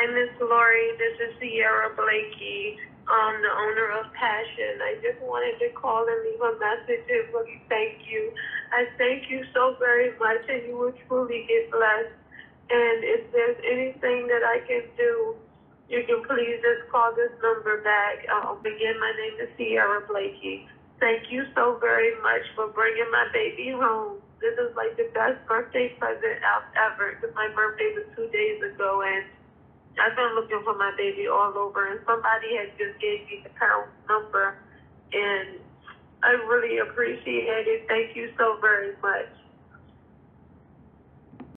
name is Lori. This is Sierra Blakey, the owner of Passion. I just wanted to call and leave a message and really thank you. I thank you so very much, and you will truly get blessed. And if there's anything that I can do, you can please just call this number back. Again, my name is Sierra Blakey. Thank you so very much for bringing my baby home. This is like the best birthday present ever, because my birthday was 2 days ago, and I've been looking for my baby all over, and somebody had just gave me the pound number, and I really appreciate it. Thank you so very much.